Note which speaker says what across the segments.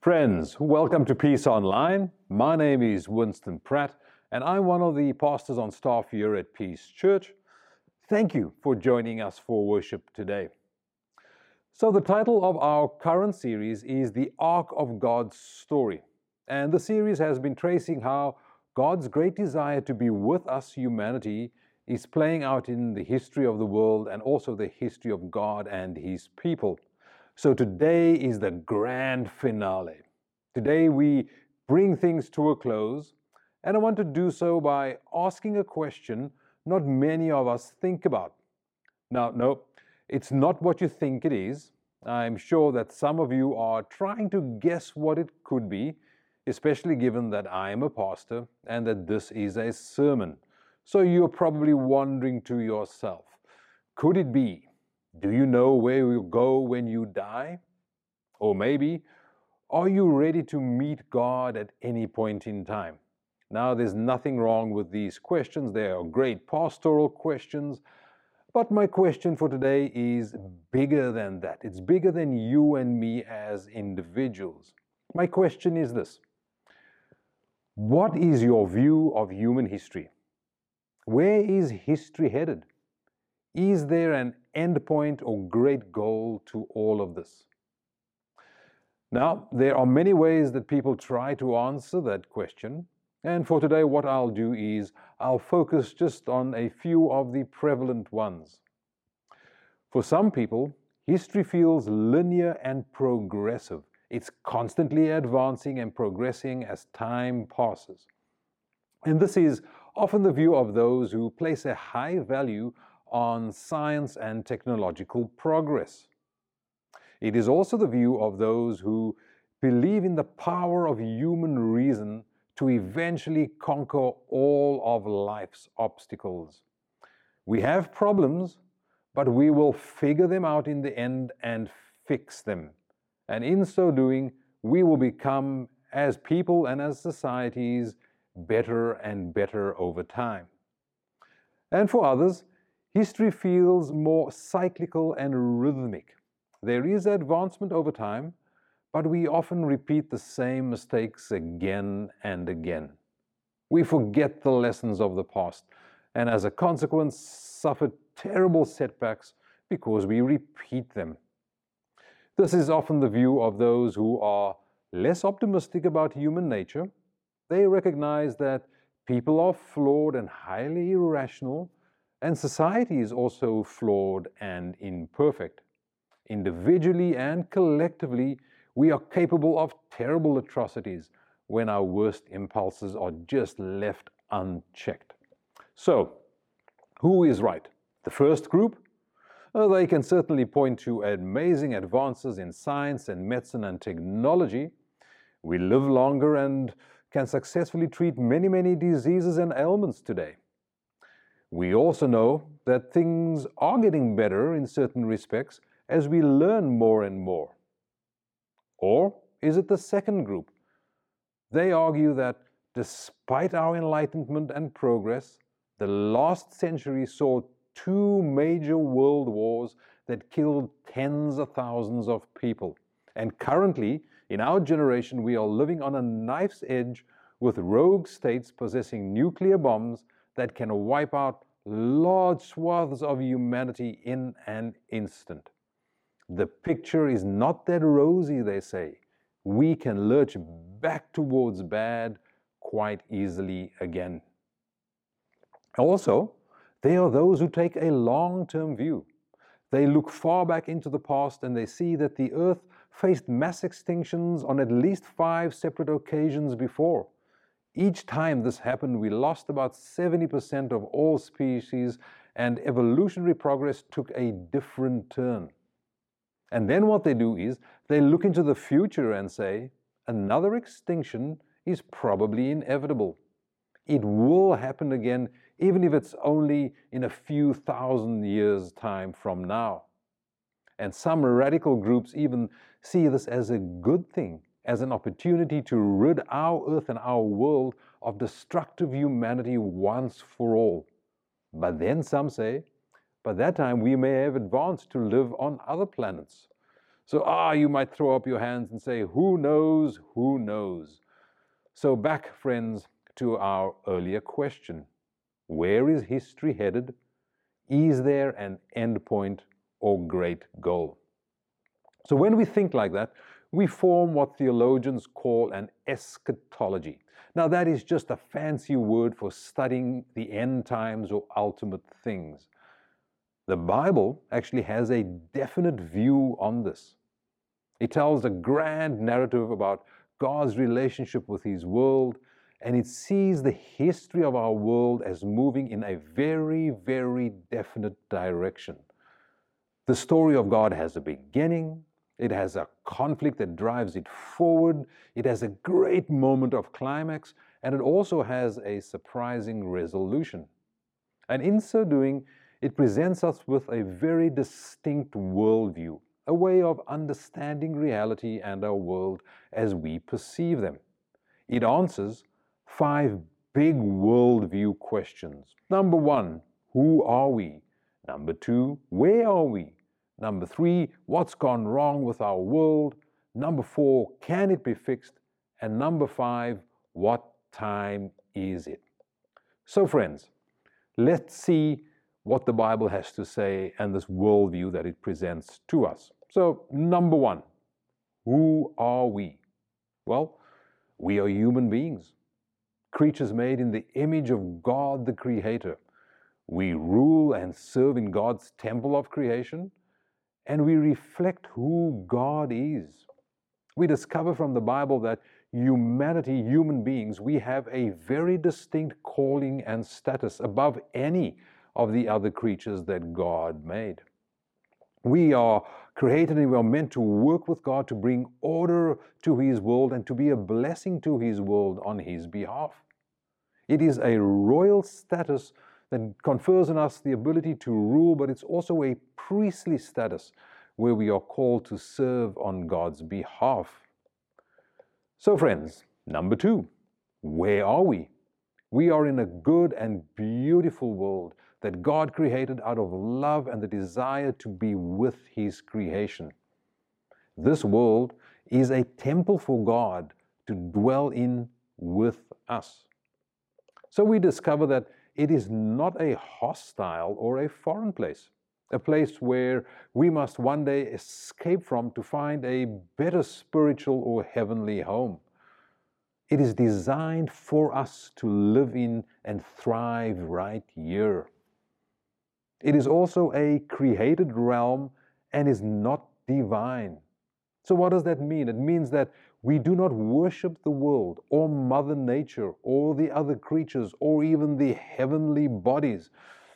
Speaker 1: Friends, welcome to Peace Online. My name is Winston Pratt, and I'm one of the pastors on staff here at Peace Church. Thank you for joining us for worship today. So the title of our current series is The Ark of God's Story, and the series has been tracing how God's great desire to be with us, humanity, is playing out in the history of the world and also the history of God and His people. So today is the grand finale. Today we bring things to a close, and I want to do so by asking a question not many of us think about. Now, no, it's not what you think it is. I'm sure that some of you are trying to guess what it could be, especially given that I am a pastor and that this is a sermon. So you're probably wondering to yourself, could it be? Do you know where you'll go when you die? Or maybe, are you ready to meet God at any point in time? Now, there's nothing wrong with these questions. They are great pastoral questions. But my question for today is bigger than that. It's bigger than you and me as individuals. My question is this: what is your view of human history? Where is history headed? Is there an end point or great goal to all of this? Now, there are many ways that people try to answer that question, and for today what I'll do is I'll focus just on a few of the prevalent ones. For some people, history feels linear and progressive. It's constantly advancing and progressing as time passes. And this is often the view of those who place a high value on science and technological progress. It is also the view of those who believe in the power of human reason to eventually conquer all of life's obstacles. We have problems, but we will figure them out in the end and fix them. And in so doing, we will become, as people and as societies, better and better over time. And for others, history feels more cyclical and rhythmic. There is advancement over time, but we often repeat the same mistakes again and again. We forget the lessons of the past, and as a consequence, suffer terrible setbacks because we repeat them. This is often the view of those who are less optimistic about human nature. They recognize that people are flawed and highly irrational, and society is also flawed and imperfect. Individually and collectively, we are capable of terrible atrocities when our worst impulses are just left unchecked. So, who is right? The first group? They can certainly point to amazing advances in science and medicine and technology. We live longer and can successfully treat many diseases and ailments today. We also know that things are getting better in certain respects as we learn more and more. Or is it the second group? They argue that despite our enlightenment and progress, the last century saw 2 major world wars that killed tens of thousands of people. And currently, in our generation, we are living on a knife's edge with rogue states possessing nuclear bombs that can wipe out large swaths of humanity in an instant. The picture is not that rosy, they say. We can lurch back towards bad quite easily again. Also, there are those who take a long-term view. They look far back into the past and they see that the Earth faced mass extinctions on at least 5 separate occasions before. Each time this happened, we lost about 70% of all species, and evolutionary progress took a different turn. And then what they do is they look into the future and say, another extinction is probably inevitable. It will happen again, even if it's only in a few thousand years' time from now. And some radical groups even see this as a good thing, as an opportunity to rid our earth and our world of destructive humanity once for all. But then some say, by that time we may have advanced to live on other planets. So, you might throw up your hands and say, who knows, who knows? So back, friends, to our earlier question. Where is history headed? Is there an end point or great goal? So when we think like that, we form what theologians call an eschatology. Now, that is just a fancy word for studying the end times or ultimate things. The Bible actually has a definite view on this. It tells a grand narrative about God's relationship with His world, and it sees the history of our world as moving in a very, very definite direction. The story of God has a beginning, it has a conflict that drives it forward, it has a great moment of climax, and it also has a surprising resolution. And in so doing, it presents us with a very distinct worldview, a way of understanding reality and our world as we perceive them. It answers 5 big worldview questions. Number 1, who are we? Number 2, where are we? Number 3, what's gone wrong with our world? Number 4, can it be fixed? And number 5, what time is it? So friends, let's see what the Bible has to say and this worldview that it presents to us. So, number 1, who are we? Well, we are human beings, creatures made in the image of God the Creator. We rule and serve in God's temple of creation, and we reflect who God is. We discover from the Bible that humanity, human beings, we have a very distinct calling and status above any of the other creatures that God made. We are created and we are meant to work with God to bring order to His world and to be a blessing to His world on His behalf. It is a royal status that confers on us the ability to rule, but it's also a priestly status where we are called to serve on God's behalf. So friends, number 2, where are we? We are in a good and beautiful world that God created out of love and the desire to be with His creation. This world is a temple for God to dwell in with us. So we discover that it is not a hostile or a foreign place, a place where we must one day escape from to find a better spiritual or heavenly home. It is designed for us to live in and thrive right here. It is also a created realm and is not divine. So what does that mean? It means that we do not worship the world or Mother Nature or the other creatures or even the heavenly bodies.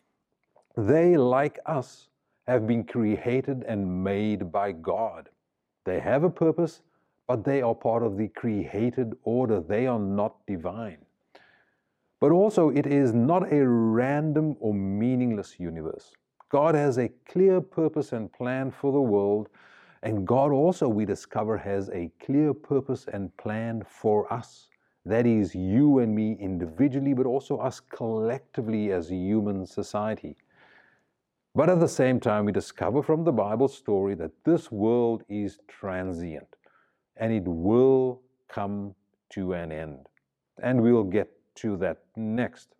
Speaker 1: They, like us, have been created and made by God. They have a purpose, but they are part of the created order. They are not divine. But also, it is not a random or meaningless universe. God has a clear purpose and plan for the world, and God also, we discover, has a clear purpose and plan for us. That is, you and me individually, but also us collectively as a human society. But at the same time, we discover from the Bible story that this world is transient, and it will come to an end. And we'll get to that next.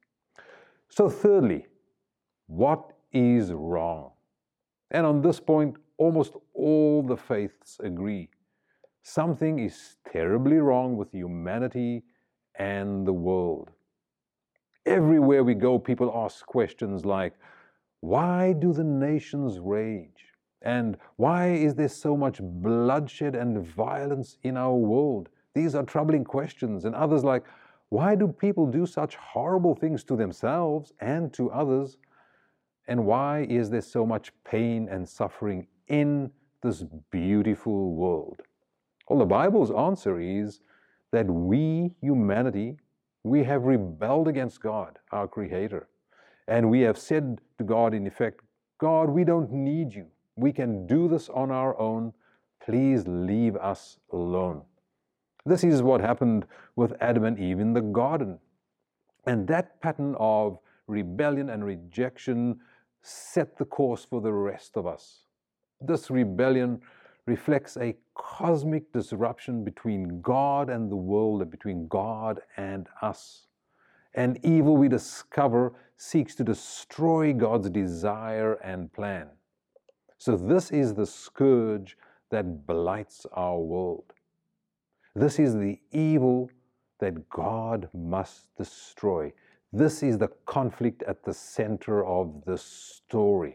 Speaker 1: So thirdly, what is wrong? And on this point, almost all the faiths agree. Something is terribly wrong with humanity and the world. Everywhere we go, people ask questions like, why do the nations rage? And why is there so much bloodshed and violence in our world? These are troubling questions. And others like, why do people do such horrible things to themselves and to others? And why is there so much pain and suffering in this beautiful world? Well, the Bible's answer is that we, humanity, we have rebelled against God, our Creator. And we have said to God, in effect, God, we don't need you. We can do this on our own. Please leave us alone. This is what happened with Adam and Eve in the garden. And that pattern of rebellion and rejection set the course for the rest of us. This rebellion reflects a cosmic disruption between God and the world and between God and us. And evil, we discover, seeks to destroy God's desire and plan. So this is the scourge that blights our world. This is the evil that God must destroy. This is the conflict at the center of the story.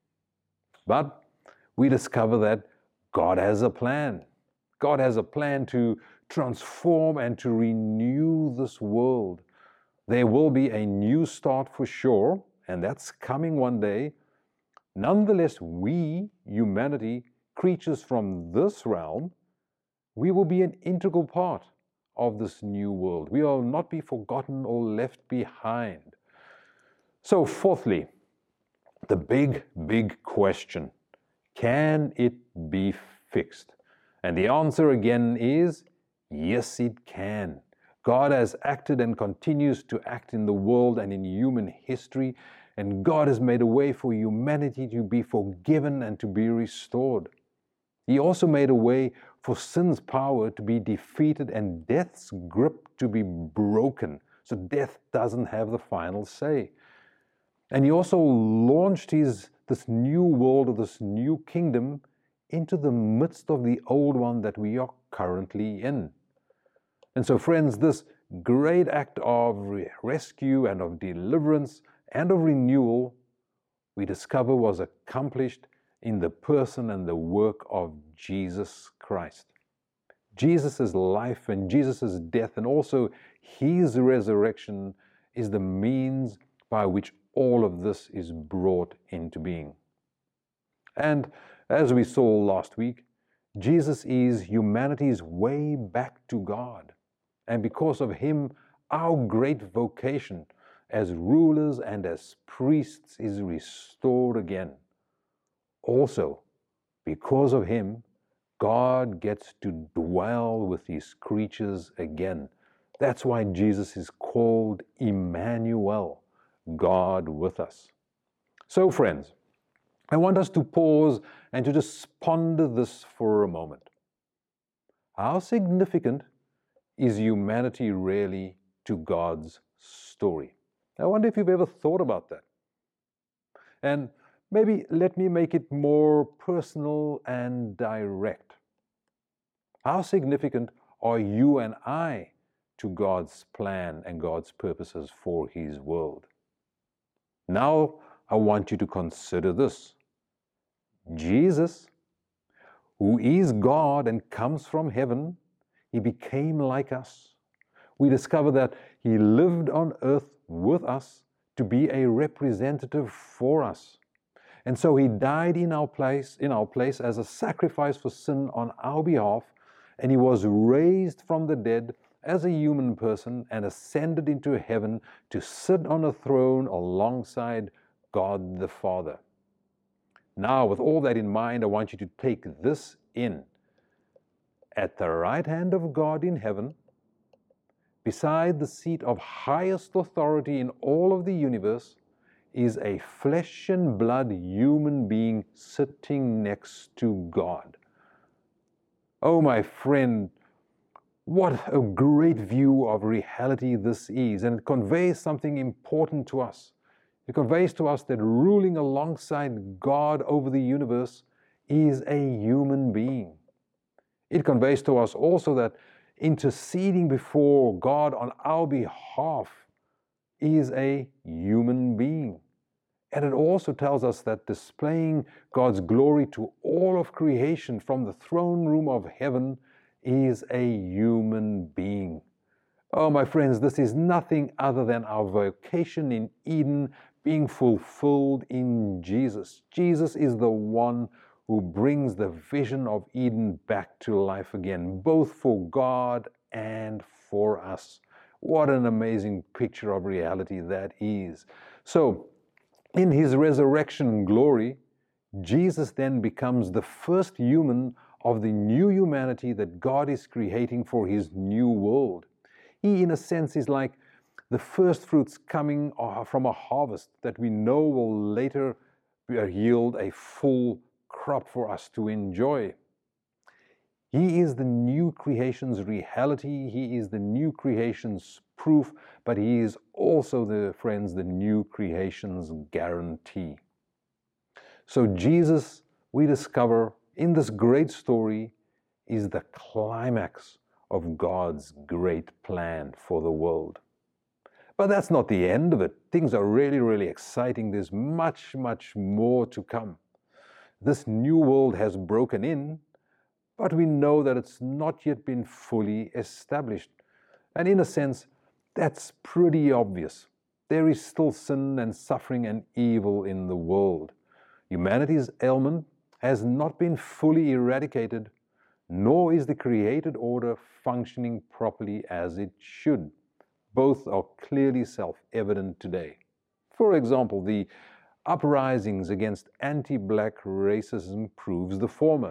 Speaker 1: But we discover that God has a plan. God has a plan to transform and to renew this world. There will be a new start for sure, and that's coming one day. Nonetheless, we, humanity, creatures from this realm, we will be an integral part of this new world. We will not be forgotten or left behind. So, fourthly, the big question: can it be fixed? And the answer again is yes, it can. God has acted and continues to act in the world and in human history, and God has made a way for humanity to be forgiven and to be restored. He also made a way for sin's power to be defeated and death's grip to be broken, so death doesn't have the final say. And he also launched this new world, or this new kingdom, into the midst of the old one that we are currently in. And so, friends, this great act of rescue and of deliverance and of renewal, we discover was accomplished in the person and the work of Jesus Christ. Jesus' life and Jesus' death and also his resurrection is the means by which all of this is brought into being. And as we saw last week, Jesus is humanity's way back to God. And because of him, our great vocation as rulers and as priests is restored again. Also, because of him, God gets to dwell with his creatures again. That's why Jesus is called Emmanuel, God with us. So, friends, I want us to pause and to just ponder this for a moment. How significant is humanity really to God's story? I wonder if you've ever thought about that. And maybe let me make it more personal and direct. How significant are you and I to God's plan and God's purposes for his world? Now, I want you to consider this. Jesus, who is God and comes from heaven, he became like us. We discover that he lived on earth with us to be a representative for us. And so he died in our place as a sacrifice for sin on our behalf, and he was raised from the dead as a human person and ascended into heaven to sit on a throne alongside God the Father. Now, with all that in mind, I want you to take this in. At the right hand of God in heaven, beside the seat of highest authority in all of the universe, is a flesh and blood human being sitting next to God. Oh, my friend, what a great view of reality this is, and it conveys something important to us. It conveys to us that ruling alongside God over the universe is a human being. It conveys to us also that interceding before God on our behalf is a human being. And it also tells us that displaying God's glory to all of creation from the throne room of heaven is a human being. Oh, my friends, this is nothing other than our vocation in Eden being fulfilled in Jesus. Jesus is the one who brings the vision of Eden back to life again, both for God and for us. What an amazing picture of reality that is. So, in his resurrection glory, Jesus then becomes the first human of the new humanity that God is creating for his new world. He, in a sense, is like the first fruits coming from a harvest that we know will later yield a full crop for us to enjoy. He is the new creation's reality. He is the new creation's proof, but He is also, the new creation's guarantee. So Jesus, we discover in this great story, is the climax of God's great plan for the world. But that's not the end of it. Things are really, really exciting. There's much, much more to come. This new world has broken in, but we know that it's not yet been fully established. And in a sense, that's pretty obvious. There is still sin and suffering and evil in the world. Humanity's ailment has not been fully eradicated, nor is the created order functioning properly as it should. Both are clearly self-evident today. For example, the uprisings against anti-black racism proves the former.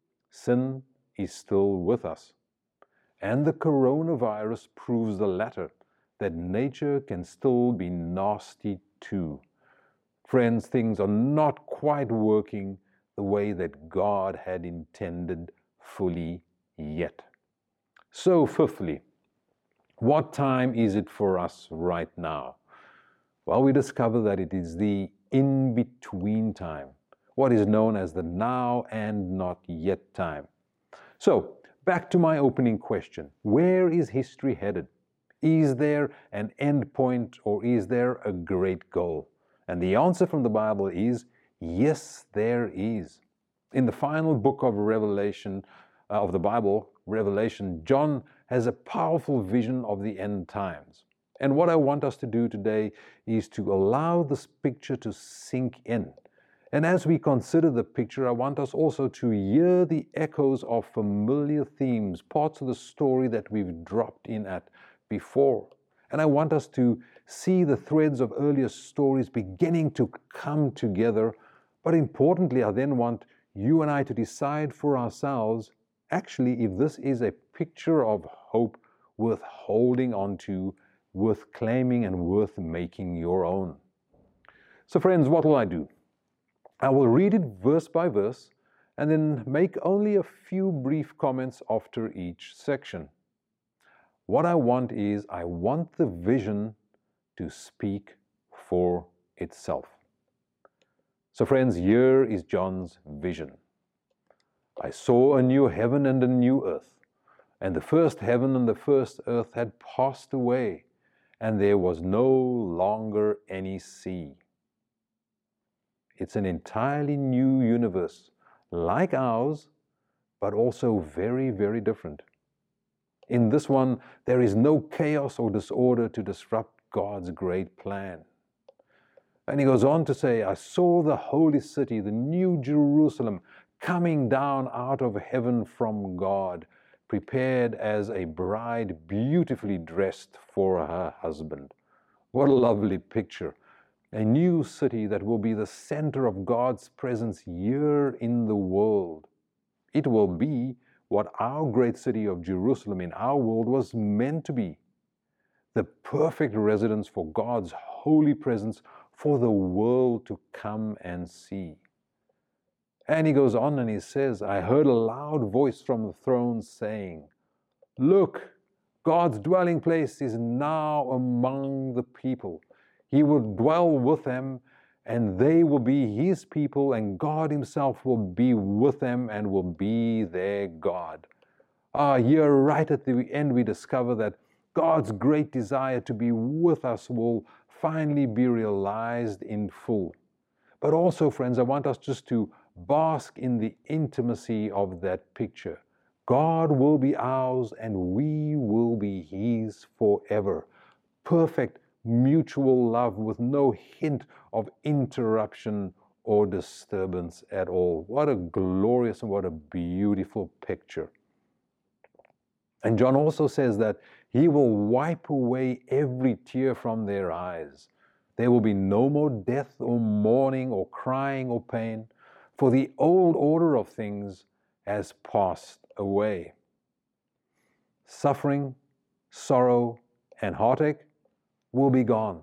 Speaker 1: Sin is still with us. And the coronavirus proves the latter, that nature can still be nasty too. Friends, things are not quite working the way that God had intended fully yet. So, fifthly, what time is it for us right now? Well, we discover that it is the in-between time, what is known as the now and not yet time. So, back to my opening question. Where is history headed? Is there an end point, or is there a great goal? And the answer from the Bible is, yes, there is. In the final book of Revelation, of the Bible, Revelation, John has a powerful vision of the end times. And what I want us to do today is to allow this picture to sink in. And as we consider the picture, I want us also to hear the echoes of familiar themes, parts of the story that we've dropped in at before. And I want us to see the threads of earlier stories beginning to come together. But importantly, I then want you and I to decide for ourselves, actually, if this is a picture of hope worth holding on to, worth claiming, and worth making your own. So friends, what will I do? I will read it verse by verse and then make only a few brief comments after each section. What I want is, I want the vision to speak for itself. So friends, here is John's vision. I saw a new heaven and a new earth, and the first heaven and the first earth had passed away, and there was no longer any sea. It's an entirely new universe, like ours, but also very, very different. In this one, there is no chaos or disorder to disrupt God's great plan. And he goes on to say, I saw the holy city, the new Jerusalem, coming down out of heaven from God, prepared as a bride beautifully dressed for her husband. What a lovely picture. A new city that will be the center of God's presence here in the world. It will be what our great city of Jerusalem in our world was meant to be. The perfect residence for God's holy presence for the world to come and see. And he goes on and he says, I heard a loud voice from the throne saying, look, God's dwelling place is now among the people. He will dwell with them, and they will be His people, and God Himself will be with them and will be their God. Here right at the end we discover that God's great desire to be with us will finally be realized in full. But also, friends, I want us just to bask in the intimacy of that picture. God will be ours and we will be His forever. Perfect mutual love with no hint of interruption or disturbance at all. What a glorious and what a beautiful picture. And John also says that He will wipe away every tear from their eyes. There will be no more death or mourning or crying or pain, for the old order of things has passed away. Suffering, sorrow, and heartache will be gone.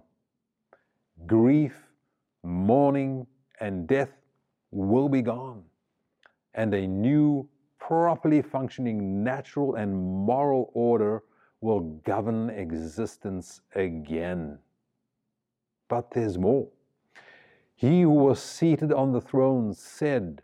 Speaker 1: Grief, mourning, and death will be gone. And a new properly functioning natural and moral order will govern existence again. But there's more. He who was seated on the throne said,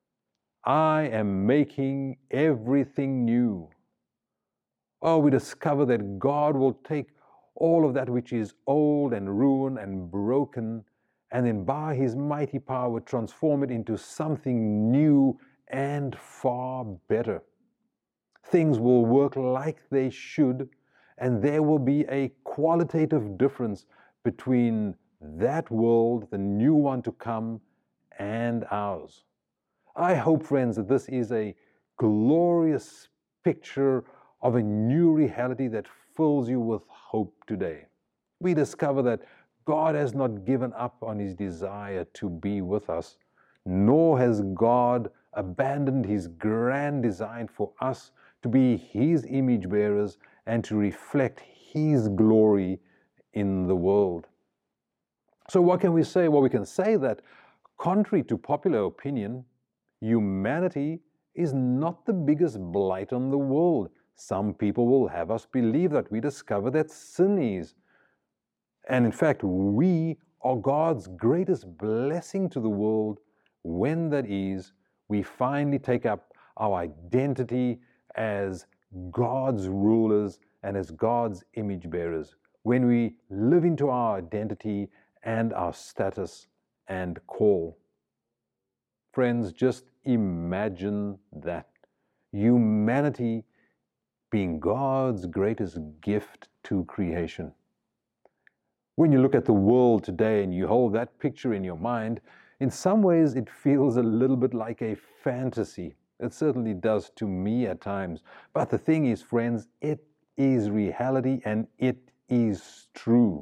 Speaker 1: "I am making everything new." Oh, we discover that God will take all of that which is old and ruined and broken, and then by His mighty power transform it into something new and far better. Things will work like they should, and there will be a qualitative difference between that world, the new one to come, and ours. I hope, friends, that this is a glorious picture of a new reality that fills you with hope today. We discover that God has not given up on His desire to be with us, nor has God abandoned His grand design for us to be His image bearers and to reflect His glory in the world. So what can we say? Well, we can say that, contrary to popular opinion, humanity is not the biggest blight on the world. Some people will have us believe that. We discover that sin is. And in fact, we are God's greatest blessing to the world when that is, we finally take up our identity as God's rulers and as God's image bearers. When we live into our identity and our status and call. Friends, just imagine that. Humanity being God's greatest gift to creation. When you look at the world today and you hold that picture in your mind, in some ways it feels a little bit like a fantasy. It certainly does to me at times. But the thing is, friends, it is reality and it is true.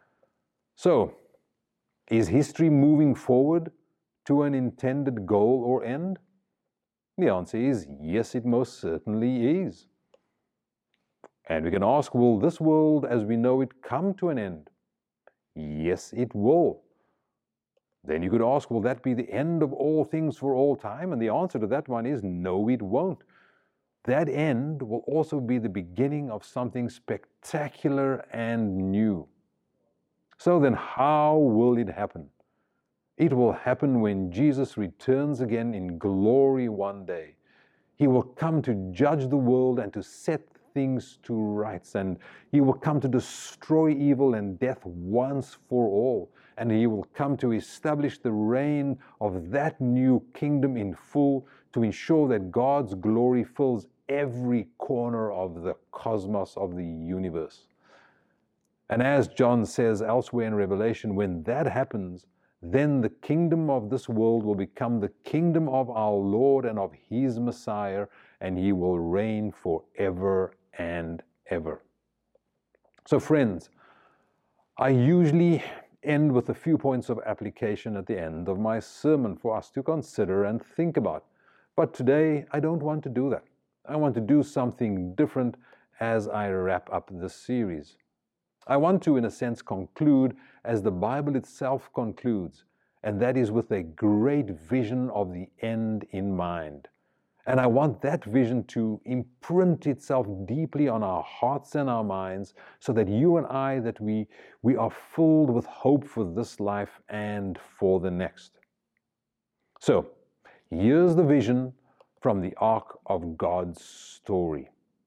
Speaker 1: So, is history moving forward to an intended goal or end? The answer is yes, it most certainly is. And we can ask, will this world as we know it come to an end? Yes, it will. Then you could ask, will that be the end of all things for all time? And the answer to that one is no, it won't. That end will also be the beginning of something spectacular and new. So then, how will it happen? It will happen when Jesus returns again in glory one day. He will come to judge the world and to set things to rights. And He will come to destroy evil and death once for all. And He will come to establish the reign of that new kingdom in full to ensure that God's glory fills every corner of the cosmos of the universe. And as John says elsewhere in Revelation, when that happens, then the kingdom of this world will become the kingdom of our Lord and of His Messiah, and He will reign forever and ever. So friends, I usually end with a few points of application at the end of my sermon for us to consider and think about. But today, I don't want to do that. I want to do something different as I wrap up this series. I want to, in a sense, conclude as the Bible itself concludes, and that is with a great vision of the end in mind. And I want that vision to imprint itself deeply on our hearts and our minds so that you and I, that we are filled with hope for this life and for the next. So, here's the vision from the arc of God's story.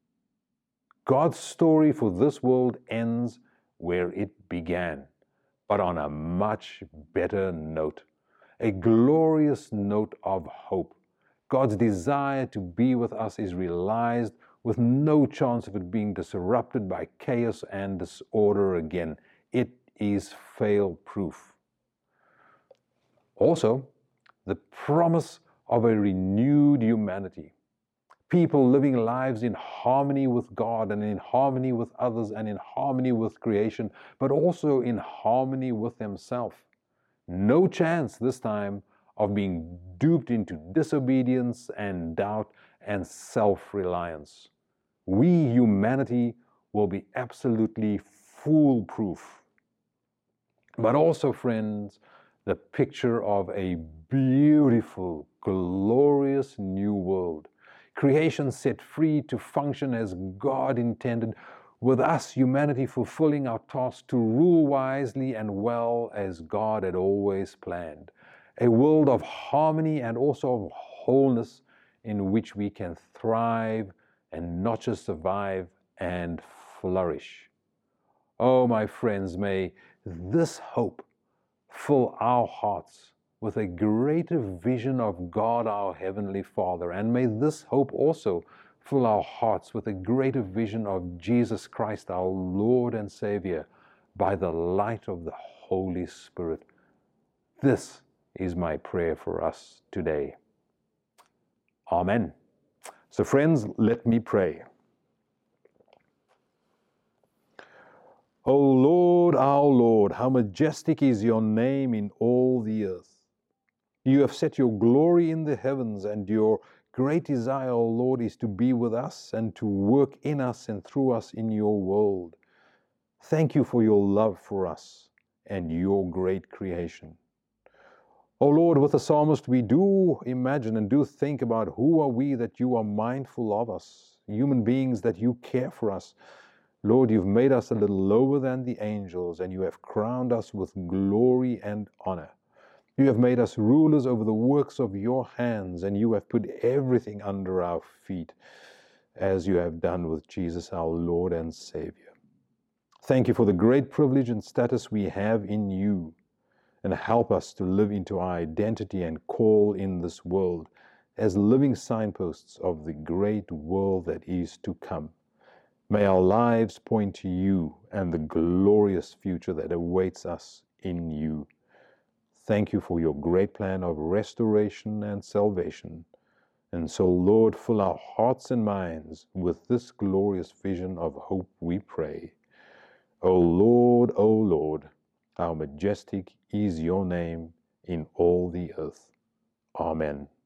Speaker 1: God's story for this world ends where it began, but on a much better note, a glorious note of hope. God's desire to be with us is realized with no chance of it being disrupted by chaos and disorder again. It is fail-proof. Also, the promise of a renewed humanity. People living lives in harmony with God and in harmony with others and in harmony with creation, but also in harmony with themselves. No chance this time of being duped into disobedience and doubt and self-reliance. We, humanity, will be absolutely foolproof. But also, friends, the picture of a beautiful, glorious new world, creation set free to function as God intended, with us, humanity, fulfilling our task to rule wisely and well as God had always planned. A world of harmony and also of wholeness in which we can thrive and not just survive and flourish. Oh, my friends, may this hope fill our hearts with a greater vision of God our Heavenly Father, and may this hope also fill our hearts with a greater vision of Jesus Christ, our Lord and Savior, by the light of the Holy Spirit. This is my prayer for us today. Amen. So friends, let me pray. O Lord, our Lord, how majestic is your name in all the earth. You have set your glory in the heavens, and your great desire, O Lord, is to be with us and to work in us and through us in your world. Thank you for your love for us and your great creation. O Lord, with the psalmist, we do imagine and do think about who are we that you are mindful of us, human beings that you care for us. Lord, you've made us a little lower than the angels, and you have crowned us with glory and honor. You have made us rulers over the works of your hands, and you have put everything under our feet, as you have done with Jesus, our Lord and Savior. Thank you for the great privilege and status we have in you, and help us to live into our identity and call in this world as living signposts of the great world that is to come. May our lives point to you and the glorious future that awaits us in you. Thank you for your great plan of restoration and salvation. And so, Lord, fill our hearts and minds with this glorious vision of hope, we pray. O Lord, how majestic is your name in all the earth. Amen.